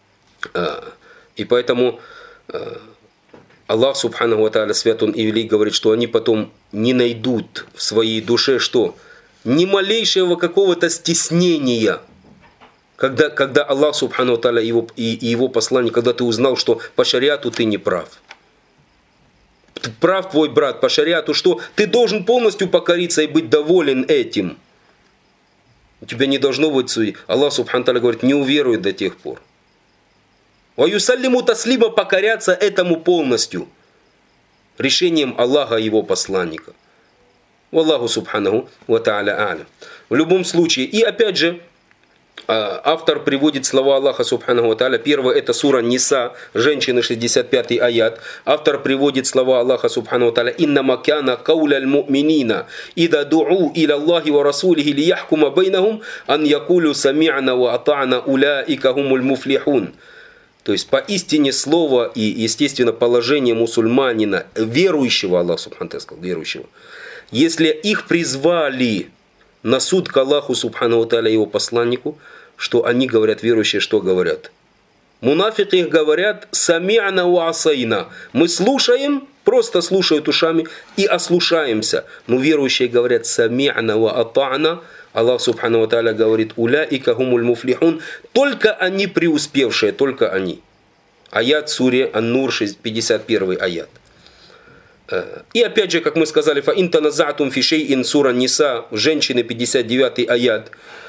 И поэтому Аллах субхану ва тааля, свят Он и велик, говорит, что они потом не найдут в своей душе что? Ни малейшего какого-то стеснения. Когда Аллах субхану ва тааля и его посланник, когда ты узнал, что по шариату ты не прав. Прав твой брат по шариату, что ты должен полностью покориться и быть доволен этим. У тебя не должно быть суи. Аллах субхану ва тааля говорит, не уверует до тех пор. Ва юсаллиму таслима, покоряться этому полностью. Решением Аллаха и его посланника. Валлаху субханаху ва тааля а'лям. В любом случае, и опять же, автор приводит слова Аллаха субханаху ва тааля. Первое это сура Ниса, женщины, 65-й аят. Автор приводит слова Аллаха субханаху ва тааля: «Иннама кяна кауля аль-му'минина ида ду'у иля Аллахи ва расулихи лияхкума байнахум ан якулю сами'на ва атa'на улаика хумуль муфлихун». То есть поистине слово и, естественно, положение мусульманина, верующего, Аллах Субхану ва Тааля сказал, верующего, если их призвали на суд к Аллаху Субхану ва Тааля и его посланнику, что они говорят, верующие, что говорят? Мунафики говорят «сами'на ва асайна». Мы слушаем, просто слушают ушами и ослушаемся. Но верующие говорят «сами'на ва атa'на». Аллах Субхану ва Тааля говорит «уляика хумуль муфлихун». Только они преуспевшие, только они. Аят суре Ан-Нур, 51 аят. И опять же, как мы сказали, «фаин таназа'тум фи шей'ин» сура Ниса, женщины, 59 аят.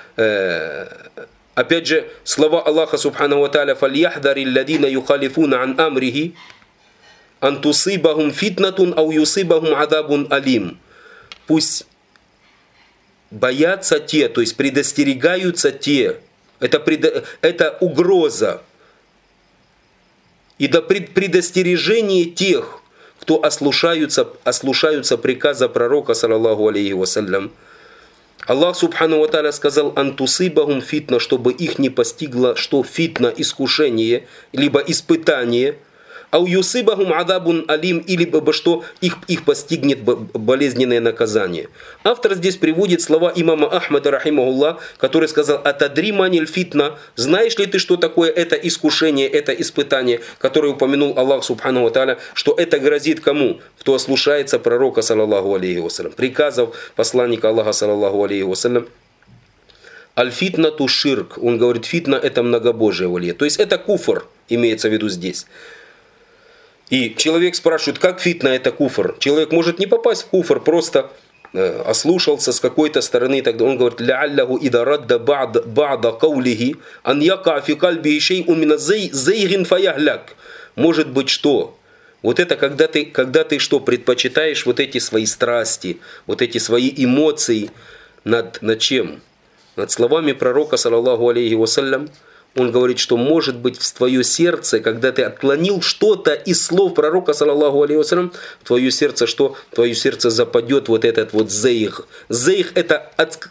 Опять же, слова Аллаха Субхану ва Тааля «фальяхдари лладина юхалифуна ан амрихи ан тусибахум фитнатун ау юсибахум адабун алим». Пусть боятся те, то есть предостерегаются те, это угроза, и до предостережения тех, кто ослушаются приказа пророка, саллаллаху алейхи вассалям. Аллах Субхану ва Тааля сказал «антусибахум фитна», чтобы их не постигло, что фитна, искушение, либо испытание, ау юсибахум адабун алим, или что их постигнет болезненное наказание. Автор здесь приводит слова имама Ахмада, рахимахуллах, который сказал «атадри маниль фитна», знаешь ли ты, что такое это искушение, это испытание, которое упомянул Аллах Субхану ва Тааля, что это грозит кому? Кто ослушается пророка, саллаллаху алейхи вассалям, приказов посланника Аллаха, саллаллаху алейхи вассалям. Аль-фитна ту ширк, он говорит, фитна это многобожие, валия. То есть это куфр, имеется в виду здесь. И человек спрашивает, как фитна это куфр? Человек может не попасть в куфр, просто ослушался с какой-то стороны. Тогда он говорит, «Ляллаху ида радда ба'да каулихи ан яка фи кальбихи шей'у мина зейгин фаяхляк». Может быть, что? Вот это когда ты что, предпочитаешь вот эти свои страсти, вот эти свои эмоции над чем? Над словами пророка, саллаллаху алейхи вассалям. Он говорит, что может быть в твое сердце, когда ты отклонил что-то из слов пророка, саллаллаху алейхи вассалям, в твое сердце что? В твое сердце западет вот этот вот зейх. Зейх это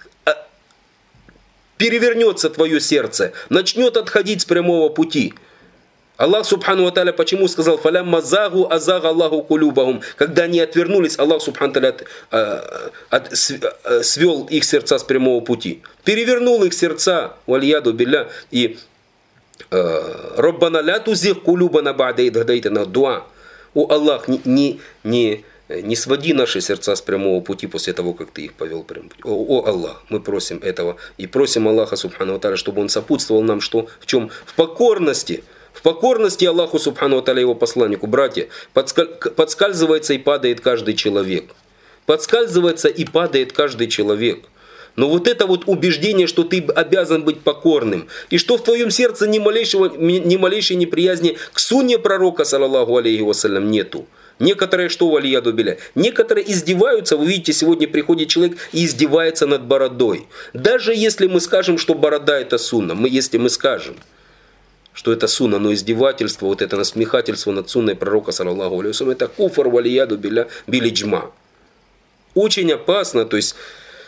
перевернется твое сердце, начнет отходить с прямого пути. Аллах Субхану ва Тааля почему сказал «фалямма загу азага Аллаху кулюбахум», когда они отвернулись, Аллах Субхану ва Тааля свел их сердца с прямого пути, перевернул их сердца, вальяду билля, и «Роббана ля тузиг кулюбана ба'да ид хадайтана» дуа. О Аллах, не своди наши сердца с прямого пути после того, как ты их повел прямым путем. О Аллах, мы просим этого и просим Аллаха Субхану ва Тааля, чтобы Он сопутствовал нам что? В чем? В покорности. В покорности Аллаху Субхану ва Тааля, его посланнику. Братья, подскальзывается и падает каждый человек. Подскальзывается и падает каждый человек. Но вот это вот убеждение, что ты обязан быть покорным, и что в твоем сердце ни малейшей неприязни к сунне пророка, саллаллаху алейхи вассалям, нету. Некоторые, что валияду биля, некоторые издеваются, вы видите, сегодня приходит человек и издевается над бородой. Даже если мы скажем, что борода это сунна, если мы скажем, что это сунна, но издевательство, вот это насмехательство над сунной пророка, саллаллаху алейхи вассалям, это куфр валияду биля билиджма. Очень опасно, то есть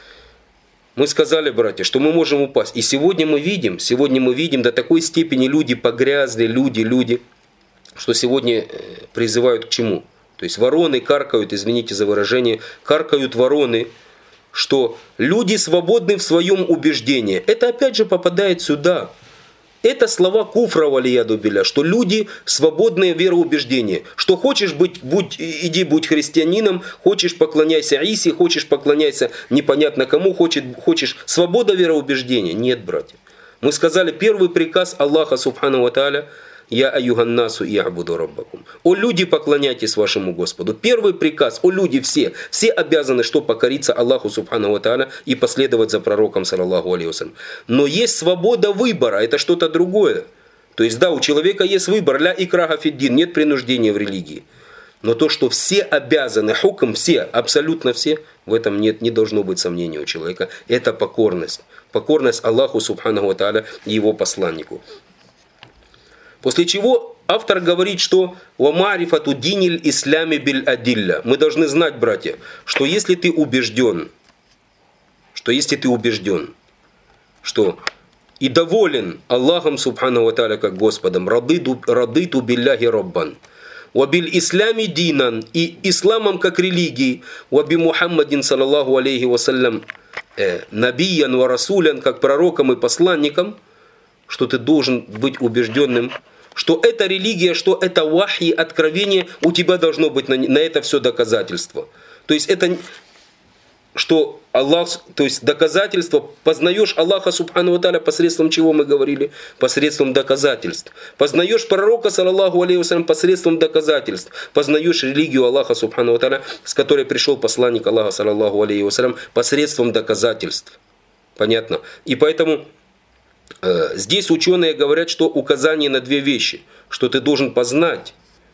мы сказали, братья, что мы можем упасть. И сегодня мы видим до такой степени люди погрязли, люди, что сегодня призывают к чему? То есть вороны каркают, извините за выражение, каркают вороны, что люди свободны в своем убеждении. Это опять же попадает сюда. Это слова куфра валияду биля, что люди свободные в вероубеждении. Что хочешь иди будь христианином, хочешь поклоняйся Исе, хочешь поклоняйся непонятно кому, хочешь свобода вероубеждения. Нет, братья. Мы сказали, первый приказ Аллаха Субхану ва Тааля, «Я аюганнасу и'абуду раббакум». О люди, поклоняйтесь вашему Господу. Первый приказ, о люди все обязаны что? Покориться Аллаху Субхану ва Тааля и последовать за пророком, саллаллаху алейхи вассалям. Но есть свобода выбора, это что-то другое. То есть да, у человека есть выбор, ля икраха фиддин, нет принуждения в религии. Но то, что все обязаны, хукм все, абсолютно все, в этом не должно быть сомнений у человека. Это покорность. Покорность Аллаху Субхану ва Тааля и его посланнику. После чего автор говорит, что «Вамарифату диниль ислями биль адилля». Мы должны знать, братья, что если ты убежден, что и доволен Аллахом Субхану ва Тааля как Господом. Радыту билляхи раббан. Вабиль ислами динан, и исламом как религией. Ваби Мухаммадин саллаллаху алейхи вассалям набиян ва расулян, как пророком и посланником, что ты должен быть убежденным, что это религия, что это вахи, откровение, у тебя должно быть на это все доказательство. То есть это, что Аллах, то есть доказательство, познаешь Аллаха Субхану ва Тааля посредством чего мы говорили? Посредством доказательств. Познаешь пророка, саллаллаху алейхи вассалям, посредством доказательств. Познаешь религию Аллаха Субхану ва Тааля, с которой пришел посланник Аллаха, саллаллаху алейхи вассалям, посредством доказательств. Понятно? И поэтому здесь ученые говорят, что указание на две вещи. Что ты должен познать,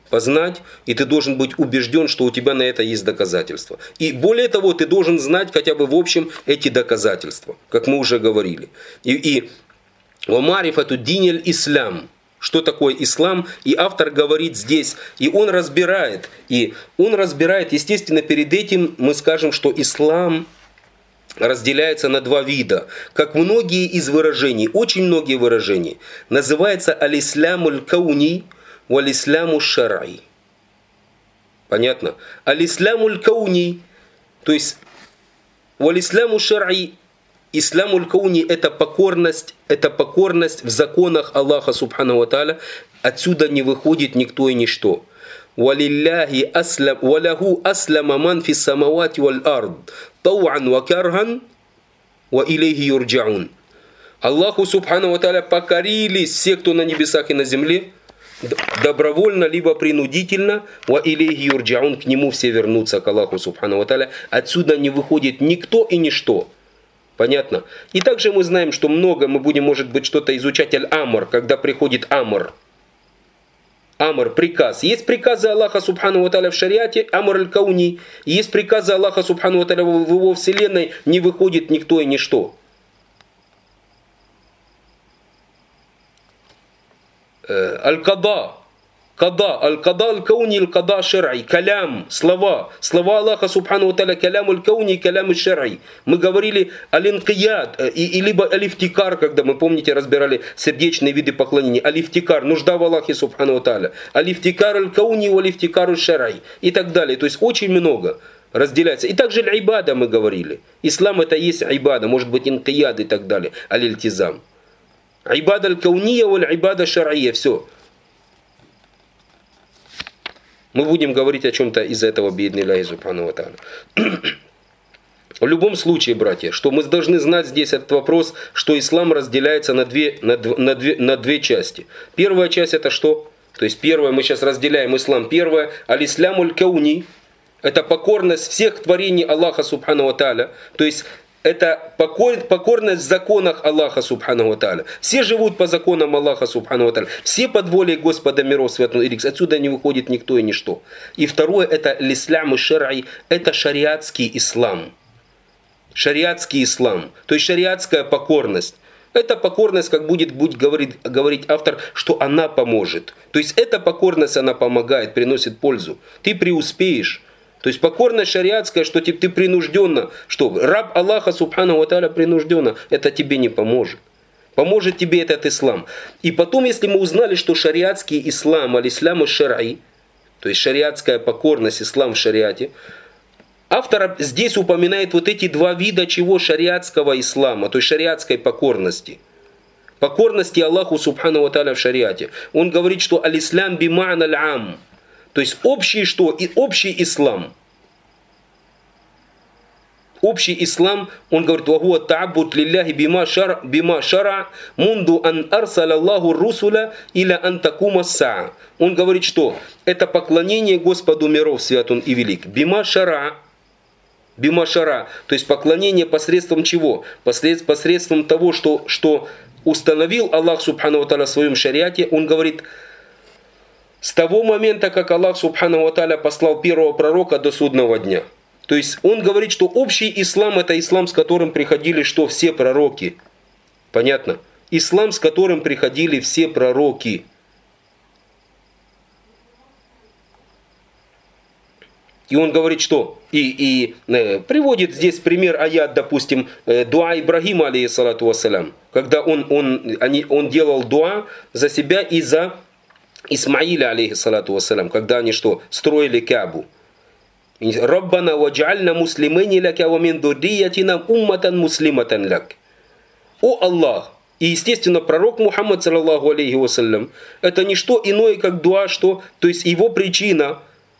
и ты должен быть убежден, что у тебя на это есть доказательства. И более того, ты должен знать хотя бы в общем эти доказательства, как мы уже говорили. И «Вамарифату динель ислам». Что такое ислам? И автор говорит здесь, и он разбирает, естественно, перед этим мы скажем, что ислам разделяется на два вида. Как многие из выражений, очень многие выражения, называется аль-ислямуль кауни, валь-исляму шар'и. Понятно? Аль-ислямуль кауни, то есть валь-исляму шар'и, ислямуль кауни это покорность в законах Аллаха Субхану ва Тааля. Отсюда не выходит никто и ничто. وَلِلَّهِ أَسْلَمَ وَلَهُ أَسْلَمَ مَنْ فِي السَّمَوَاتِ وَالْأَرْضِ طَوْعًا وَكَرْهًا وَإِلَيْهِ يُرْجَعُونَ. Аллаху Субхану ва Тааля покорились все, кто на небесах и на земле, добровольно, либо принудительно, وَإِلَيْهِ يُرْجَعُونَ, к нему все вернутся, к Аллаху Субхану ва Тааля. Отсюда не выходит никто и ничто. Понятно? И также мы знаем, что много мы будем, может быть, что-то изучать аль-амр, когда приходит амр. Амр, приказ. Есть приказы Аллаха Субхану ва Тааля в шариате, амр аль-кауни. Есть приказы Аллаха Субхану ва Тааля в его вселенной, не выходит никто и ничто. Аль-када. Аль-када аль-кауни, аль-када шар'и. Калям, слова. Слова Аллаха Субхану ва Тааля, калям аль-кауни, калям аль-шар'и. Мы говорили аль-инкияд, либо аль-ифтикар, когда мы, помните, разбирали сердечные виды поклонения. Аль-ифтикар, нужда в Аллахе Субхану ва Тааля. Аль-ифтикар аль-кауни, аль-ифтикар аль-шар'и. И так далее. То есть очень много разделяется. И также аль-ибада мы говорили. Ислам это есть айбада, может быть инкияд и так далее. Аль-ильтизам. Айбада аль-кауния, аль-ибада шар'ия. Все. Мы будем говорить о чем-то из этого бииднилляхи субхану ва тааля. В любом случае, братья, что мы должны знать здесь этот вопрос, что ислам разделяется на две части. Первая часть это что? То есть первое, мы сейчас разделяем ислам. Первое, аль-ислямуль кауни, это покорность всех творений Аллаха Субхану ва Тааля. То есть это покорность в законах Аллаха Субхану ва Тааля. Все живут по законам Аллаха Субхану ва Тааля. Все под волей Господа миров святого Ирикс. Отсюда не выходит никто и ничто. И второе, это лислям и шар'и, это шариатский ислам. Шариатский ислам. То есть шариатская покорность. Эта покорность, как будет говорить автор, что она поможет. То есть эта покорность, она помогает, приносит пользу. Ты преуспеешь. То есть покорность шариатская, что ты принужденно, что раб Аллаха Субхану ва Тааля принужденно, это тебе не поможет. Поможет тебе этот ислам. И потом, если мы узнали, что шариатский ислам, аль-ислам шар'и, то есть шариатская покорность, ислам в шариате, автор здесь упоминает вот эти два вида чего шариатского ислама, то есть шариатской покорности. Покорности Аллаху Субхану ва Тааля в шариате. Он говорит, что аль-ислам бима'на аль-ам. То есть общий что? И общий ислам. Общий ислам, он говорит, вахуа та'аббуд лилляхи бима шара мунду ан арсаля Аллаху русуля иля ан такума саа. Он говорит, что это поклонение Господу миров, свят он и велик. Бима шара, то есть поклонение посредством чего? Посредством того, что установил Аллах Субхану ва Тааля в своем шариате. Он говорит, с того момента, как Аллах Субхану ва Тааля послал первого пророка до судного дня. То есть он говорит, что общий ислам это ислам, с которым приходили что? Все пророки. Понятно? Ислам, с которым приходили все пророки. И он говорит, что приводит здесь пример аят, допустим, дуа Ибрагима, алейхиссалату вассалям, когда он делал дуа за себя и за Исмаиля, алейхиссалату вассалям, когда они что? Строили Каабу. «Раббана вадж'альна муслимайни лака ва мин дурриятина умматан муслиматан лак». О Аллах! И, естественно, пророк Мухаммад, саллаллаху алейхи вассалям, это не что иное, как дуа, то есть его причина,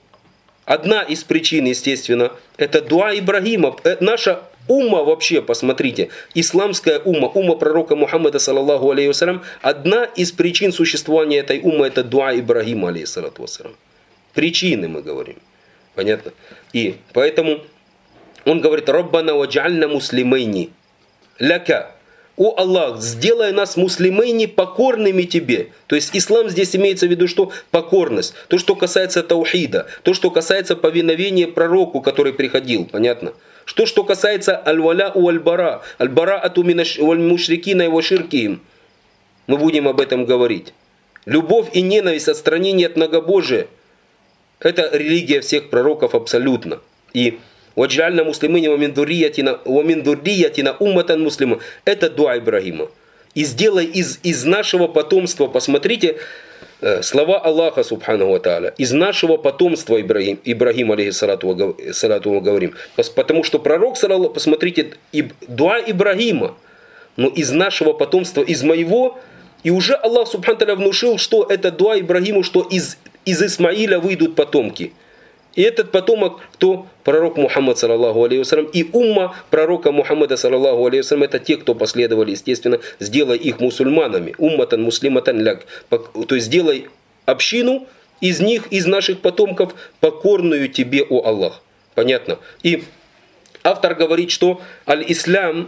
одна из причин, естественно, это дуа Ибрагима. Наша умма вообще, посмотрите, исламская умма пророка Мухаммада, саллаллаху алейхи вассалям, одна из причин существования этой уммы это дуа Ибрагима, алейхиссалату вассалям. Причины мы говорим. Понятно? И поэтому он говорит, «Раббана вадж'альна муслимайни ляка». О Аллах, сделай нас муслимайни покорными тебе. То есть ислам здесь имеется в виду, что покорность. То, что касается таухида. То, что касается повиновения пророку, который приходил. Понятно? Что касается аль-валя у аль-бара. Аль-бараату миналь мушрикина ва ширкихим. Мы будем об этом говорить. Любовь и ненависть, отстранение от многобожия. Это религия всех пророков абсолютно. И «Вадж'альна муслимайни ва мин дурриятина умматан муслима». Это дуа Ибрагима. И сделай из нашего потомства, посмотрите, слова Аллаха, субхану ва тааля, из нашего потомства Ибрагим, алейхиссалату мы говорим. Потому что пророк, посмотрите, дуа Ибрагима, но из нашего потомства, из моего, и уже Аллах, субхану ва тааля, внушил, что это дуа Ибрагиму, что из Исмаиля выйдут потомки. И этот потомок, кто? Пророк Мухаммад, саллаллаху алейхи вассалям, и умма пророка Мухаммада, саллаллаху алейхи вассалям, это те, кто последовали, естественно, сделай их мусульманами, умматан муслиматан ляк. То есть сделай общину из них, из наших потомков, покорную тебе, о Аллах. Понятно? И автор говорит, что аль-ислам,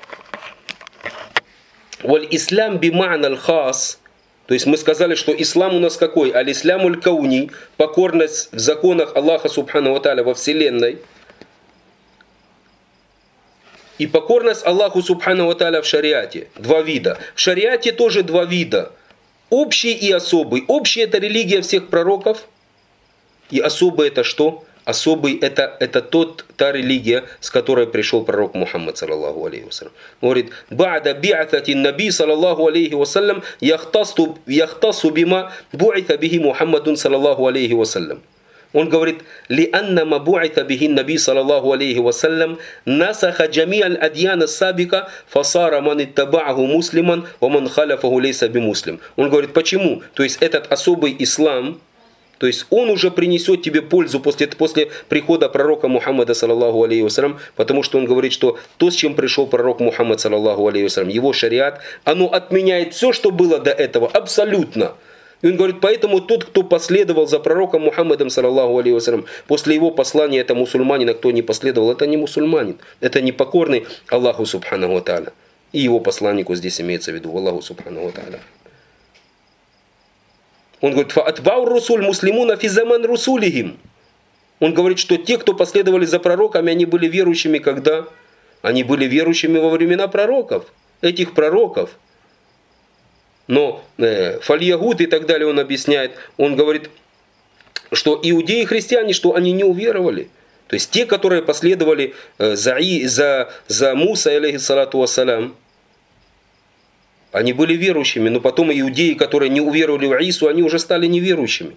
валь-ислам бима'на аль-хас. То есть мы сказали, что ислам у нас какой? Аль-ислямуль кауни, покорность в законах Аллаха субхану ва тааля во вселенной. И покорность Аллаху субхану ва тааля в шариате. Два вида. В шариате тоже два вида. Общий и особый. Общий это религия всех пророков. И особый это что? Особый это та религия, с которой пришел пророк Мухаммад, саллаллаху алейхи вассалям. Он говорит, «Ба'да би'атати наби, саллаллаху алейхи вассалям, яхтасу бима бу'ита бихи Мухаммадун, саллаллаху алейхи вассалям». Он говорит, «Лианна ма бу'ита бихи наби, саллаллаху алейхи вассалям, насаха джами аль-адьяна сабика, фасара ман иттаба'аху муслиман, ва ман халяфаху лейса бимуслим». Он говорит, почему? То есть этот особый ислам, то есть он уже принесет тебе пользу после прихода пророка Мухаммада, саллаллаху алейхи вассалям, потому что он говорит, что то, с чем пришел пророк Мухаммад, саллаллаху алейхи вассалям, его шариат, оно отменяет все, что было до этого, абсолютно. И он говорит, поэтому тот, кто последовал за пророком Мухаммадом, саллаллаху алейхи вассалям, после его послания, это мусульманин, а кто не последовал, это не мусульманин, это не покорный Аллаху субхану ва тааля. И его посланнику здесь имеется в виду, Аллаху субхану ва тааля. Он говорит, «Фаатбау русуль муслимуна фи заман русулихим». Он говорит, что те, кто последовали за пророками, они были верующими когда? Они были верующими во времена пророков, этих пророков. Но фаль-ягуд и так далее он объясняет, он говорит, что иудеи и христиане, что они не уверовали. То есть те, которые последовали за Муса, алейхиссалату вассалям, они были верующими, но потом иудеи, которые не уверовали в Ису, они уже стали неверующими.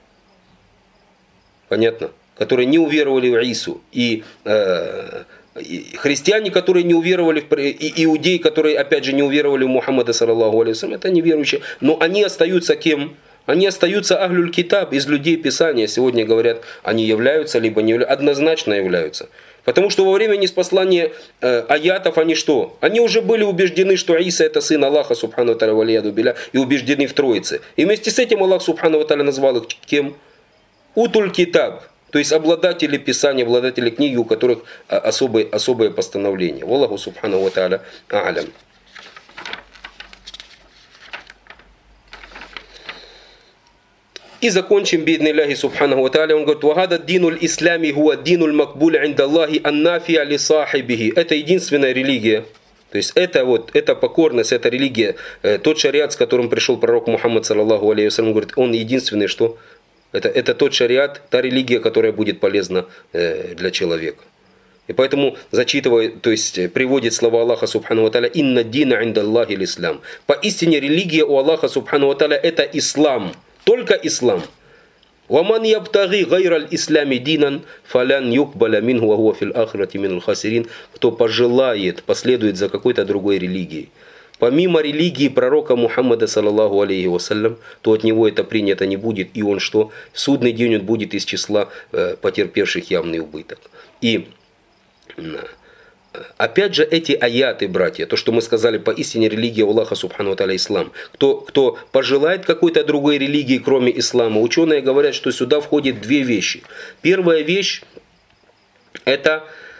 Понятно? Которые не уверовали в Ису. И христиане, которые не уверовали, и иудеи, которые опять же не уверовали в Мухаммада, саллаллаху алейхи вассалям, это неверующие. Но они остаются кем? Они остаются ахлюль китаб, из людей Писания. Сегодня говорят, они являются, либо не являются. Однозначно являются. Потому что во время ниспослания аятов они что? Они уже были убеждены, что Иса это сын Аллаха, субхану ва тааля, валияду билля, и убеждены в Троице. И вместе с этим Аллах, субхану ва тааля, назвал их кем? Утуль китаб. То есть обладатели Писания, обладатели книги, у которых особое постановление. Аллаху, субхану ва тааля, а'лям. И закончим биднилляхи субханаху ва тааля. Он говорит, «Вагада динул ислами хуа динул макбуль инда Аллахи аннафия ли сахибихи». Это единственная религия. То есть это покорность, это религия. Тот шариат, с которым пришел пророк Мухаммад, саллаллаху алейхи вассалям, говорит, он единственный, что Это тот шариат, та религия, которая будет полезна для человека. И поэтому, зачитывая, то есть приводит слова Аллаха Субхану ва Тааля: «Инна дина инда Аллахи l'Ислам». Поистине религия у Аллаха Субхану ва Тааля это ислам, только ислам. «Ваман ябтаги гайраль ислами динан, фалян юкбаля минху ва хуа фил ахирати минал хасирин». Кто пожелает, последует за какой-то другой религией, помимо религии пророка Мухаммада, саллаллаху алейхи вассалям, то от него это принято не будет, и он что? В судный день он будет из числа потерпевших явный убыток. И опять же эти аяты, братья, то, что мы сказали, поистине религия Аллаха Субхану ва Тааля ислам. Кто пожелает какой-то другой религии, кроме ислама, ученые говорят, что сюда входит две вещи. Первая вещь – это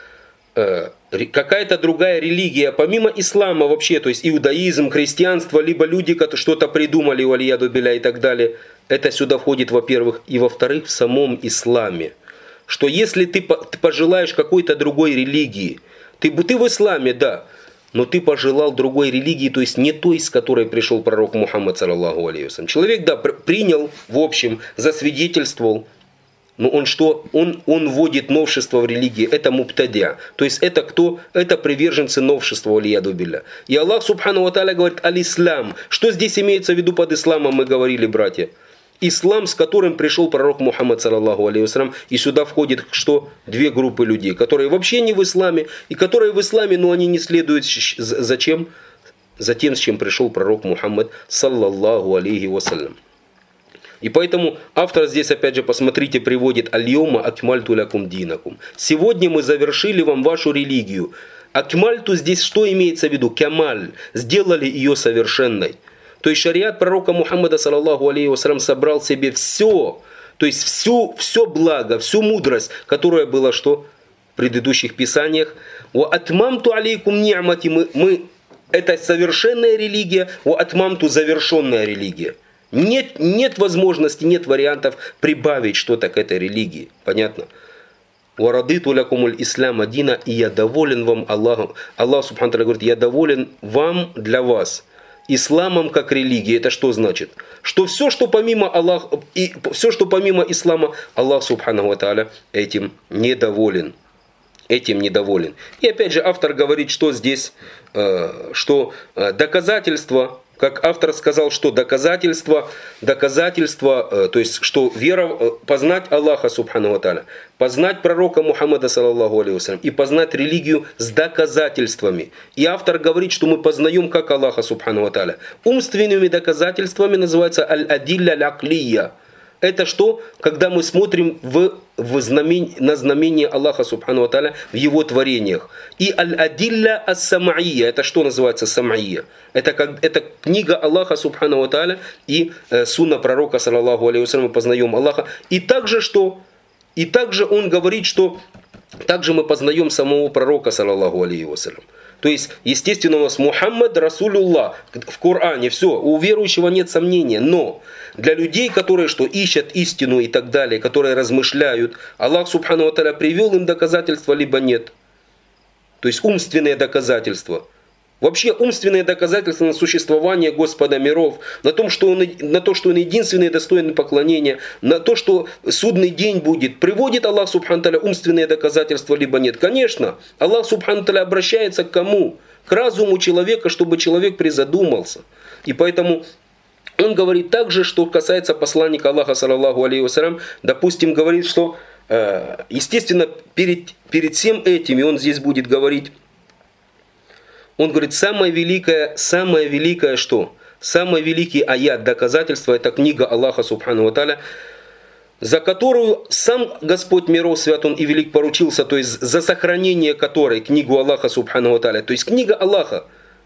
какая-то другая религия, помимо ислама вообще, то есть иудаизм, христианство, либо люди, которые что-то придумали, валияду билля и так далее. Это сюда входит, во-первых. И во-вторых, в самом исламе. Что если ты пожелаешь какой-то другой религии, ты в исламе, да, но ты пожелал другой религии, то есть не той, с которой пришел пророк Мухаммад, саллаллаху алейхи вассалям. Человек, да, принял, в общем, засвидетельствовал, но он что? Он вводит новшество в религии, это мубтадя. То есть это кто? Это приверженцы новшества, валияду билля. И Аллах Субхану ва Тааля говорит: аль-ислам. Что здесь имеется в виду под исламом, мы говорили, братья? Ислам, с которым пришел пророк Мухаммад, саллаллаху алейхи вассалям, и сюда входит что? Две группы людей, которые вообще не в исламе, и которые в исламе, но они не следуют зачем? За тем, с чем пришел пророк Мухаммад, саллаллаху алейхи вассалям. И поэтому автор здесь, опять же, посмотрите, приводит: «Аль-йома акмальту лякум динакум». Сегодня мы завершили вам вашу религию. Акмальту здесь что имеется в виду? Кямаль. Сделали ее совершенной. То есть шариат пророка Мухаммада, саллаллаху алейхи вассалям, собрал в себе все, то есть все благо, всю мудрость, которая была что? В предыдущих писаниях. «Ва атмамту алейкум ни'мати». Это совершенная религия, «ва атмамту» завершенная религия. Нет возможности, нет вариантов прибавить что-то к этой религии. Понятно? «Ва радиту лякумуль ислама дина». И я доволен вам Аллахом. Аллах Субхану ва Тааля говорит: я доволен вам, для вас, исламом как религией. Это что значит? Что все, что помимо Аллаха, и все, что помимо ислама, Аллах Субхану ва Тааля этим недоволен. Этим недоволен. И опять же автор говорит, что здесь, что доказательства, как автор сказал, что доказательства, то есть, что вера, познать Аллаха Субхану ва Тааля, познать пророка Мухаммада, саллаллаху алейхи вассалям, и познать религию с доказательствами. И автор говорит, что мы познаем как Аллаха Субхану ва Тааля. Умственными доказательствами называется аль-адилля аль-аклия. Это что? Когда мы смотрим на знамение Аллаха Субхану ва Тааля в его творениях. И аль-адилля ас-сам'ия. Это что называется сам'ия? Это книга Аллаха Субхану ва Тааля и сунна пророка, саллаллаху алейхи вассалям, мы познаем Аллаха. И также что? И также он говорит, что также мы познаем самого пророка, саллаллаху алейхи вассалям. То есть, естественно, у нас Мухаммад Расулюллах в Коране, все, у верующего нет сомнения. Но для людей, которые что, ищут истину и так далее, которые размышляют, Аллах Субхану ва Тааля привел им доказательства, либо нет. То есть умственные доказательства. Вообще умственные доказательства на существование Господа миров, на то, что он единственный достойный поклонения, на то, что судный день будет. Приводит Аллах Субхану Тааля умственные доказательства, либо нет? Конечно, Аллах Субхану Тааля обращается к кому? К разуму человека, чтобы человек призадумался. И поэтому он говорит также, что касается посланника Аллаха, саллаллаху алейхи вассалям, допустим, говорит, что, естественно, перед всем этим, и он здесь будет говорить, он говорит, самое великое что? Самый великий аят, доказательство, это книга Аллаха Субхану ва Тааля, за которую сам Господь миров, свят Он и велик, поручился, то есть за сохранение которой, книгу Аллаха Субхану ва Тааля, то есть книга Аллаха.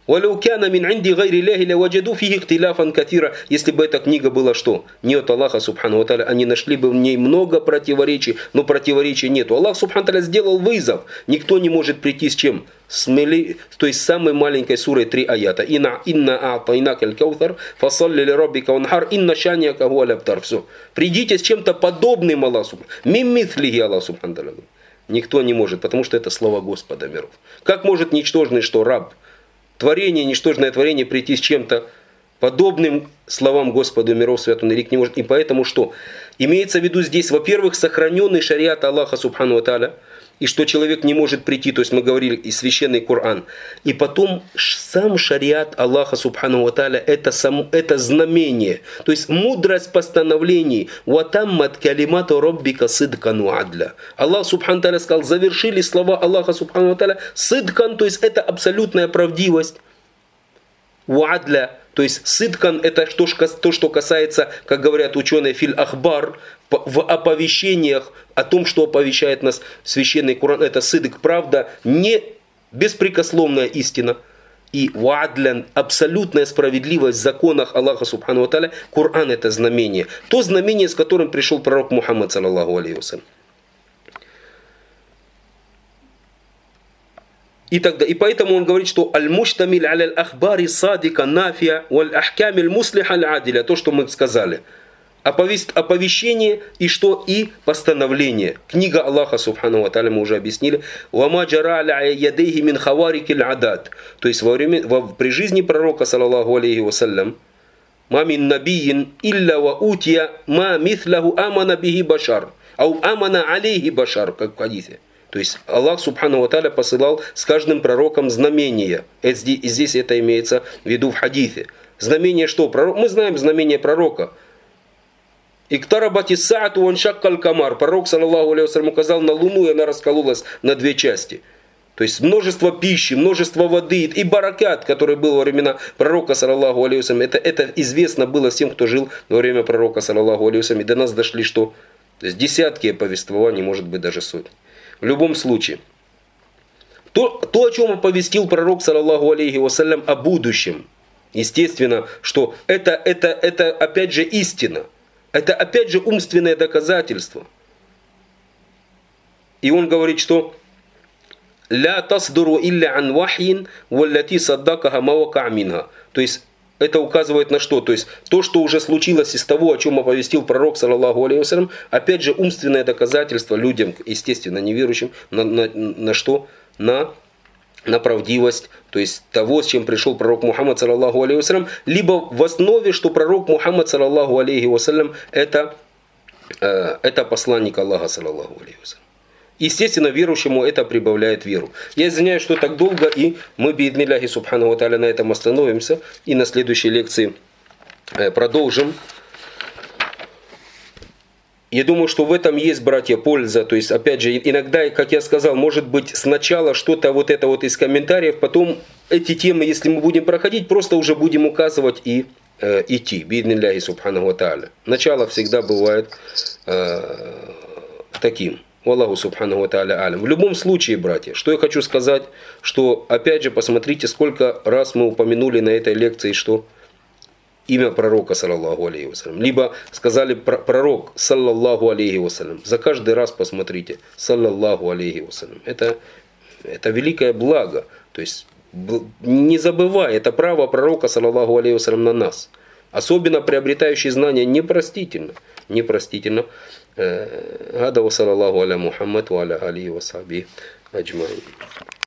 Если бы эта книга была что? Не от Аллаха Субхану ва Тааля, они нашли бы в ней много противоречий, но противоречий нету. Аллах Субхану ва Тааля сделал вызов. Никто не может прийти с чем? То есть самой маленькой сурой 3 аята. Инна а'тайнака аль-каутар, фассалли лираббика ванхар, инна шаниака хуа абтар. Все. Придите с чем-то подобным Аллаху. Миммислихи Аллах Субхану ва Тааля. Никто не может, потому что это слово Господа миров. Как может ничтожный что раб? Творение, ничтожное творение прийти с чем-то подобным словам Господу миров свят он рек не может. И поэтому что? Имеется в виду здесь, во-первых, сохраненный шариат Аллаха Субхану ва Тааля, и что человек не может прийти, то есть мы говорили, и священный Коран. И потом сам шариат Аллаха Субхану ва Тааля это знамение, то есть мудрость постановлений. «Ватаммат калимату роббика сидкан ва адля». Аллах Субхану ва Тааля сказал, завершили слова Аллаха Субхану ва Тааля сидкан, то есть это абсолютная правдивость. Ва адля, то есть сидкан это то, что касается, как говорят ученые, филь ахбар, в оповещениях о том, что оповещает нас священный Коран, это сидк, правда, не беспрекословная истина. И ваадлян, абсолютная справедливость в законах Аллаха Субхану ва Тааля, Коран это знамение. То знамение, с которым пришел пророк Мухаммад, саллаллаху алейхи вассалям. И поэтому он говорит, что аль-муштамиль аль-ахбари садика нафия валь-ахкамиль муслиха аль-адиля, то, что мы сказали. Оповещение и что? И постановление. Книга Аллаха Субхану ва Тааля мы уже объяснили. «Вама джара аля ядейхи мин хаварикиль адад». То есть при жизни пророка, саллаллаху алейхи вассалям, «Ма мин набийин илля ва утия ма мithlahu амана бихи башар». Ау амана алейхи башар, как в хадисе. То есть Аллах Субхану ва Тааля посылал с каждым пророком знамения. И здесь это имеется в виду в хадисе. Знамение что? Мы знаем знамение пророка. «Иктарабати саату ваншаккаль камар». Пророк, саллаллаху алейхи вассалям, указал на луну, и она раскололась на две части. То есть множество пищи, множество воды и баракат, который был во времена пророка, саллаллаху алейхи вассалям. Это известно было всем, кто жил во время пророка, саллаллаху алейхи вассалям. И до нас дошли что? То есть десятки повествований, может быть даже сотни. В любом случае, то, о чем оповестил пророк, саллаллаху алейхи вассалям, о будущем, естественно, что это опять же истина. Это опять же умственное доказательство. И он говорит, что «Ля тасдуру илля ан вахьин, валлати саддакаха мавака минха». То есть это указывает на что? То есть то, что уже случилось из того, о чем оповестил пророк, саллаллаху алейхи вассалям, опять же умственное доказательство людям, естественно, неверующим, на что? На правдивость, то есть того, с чем пришел пророк Мухаммад, саллаллаху алейхи вассалям, либо в основе, что пророк Мухаммад, саллаллаху алейхи вассалям, это посланник Аллаха, саллаллаху алейхи вассалям. Естественно, верующему это прибавляет веру. Я извиняюсь, что так долго, и мы, бииднилляхи субхану ва тааля, на этом остановимся, и на следующей лекции продолжим. Я думаю, что в этом есть, братья, польза. То есть, опять же, иногда, как я сказал, может быть сначала что-то вот это вот из комментариев, потом эти темы, если мы будем проходить, просто уже будем указывать и идти. Бииднилляхи субхану ва тааля. Начало всегда бывает таким. Аллаху субхану ва тааля алям. В любом случае, братья, что я хочу сказать, что, опять же, посмотрите, сколько раз мы упомянули на этой лекции, что имя пророка, саллаллаху алейхи вассалям. Либо сказали пророк, саллаллаху алейхи вассалям. За каждый раз посмотрите, саллаллаху алейхи вассалям. Это великое благо. То есть не забывай, это право пророка, саллаллаху алейхи вассалям, на нас. Особенно приобретающий знания непростительно. Непростительно. Гада ва саллаллаху аля Мухаммад ва аля алейхи ва сахбихи аджмаин.